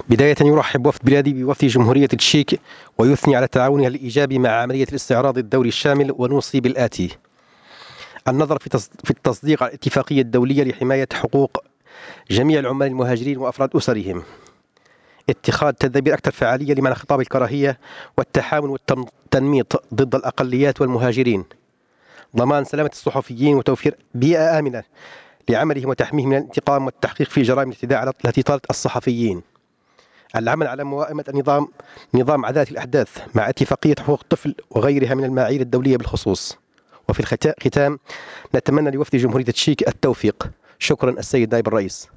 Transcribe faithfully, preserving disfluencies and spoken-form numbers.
بداية يرحب وفد بلادي بوفد جمهورية التشيك ويثني على تعاونها الإيجابي مع عملية الاستعراض الدوري الشامل، ونوصي بالآتي: النظر في التصديق على الاتفاقية الدولية لحماية حقوق جميع العمال المهاجرين وأفراد أسرهم، اتخاذ تدابير أكثر فعالية لمنع خطاب الكراهية والتحامل والتنميط ضد الأقليات والمهاجرين، ضمان سلامة الصحفيين وتوفير بيئة آمنة لعملهم وتحميهم من الانتقام والتحقيق في جرائم الاعتداء التي طالت الصحفيين، العمل على موائمة النظام نظام عدالة الأحداث مع اتفاقية حقوق الطفل وغيرها من المعايير الدولية بالخصوص. وفي الختام نتمنى لوفد جمهورية التشيك التوفيق. شكرا السيد نائب الرئيس.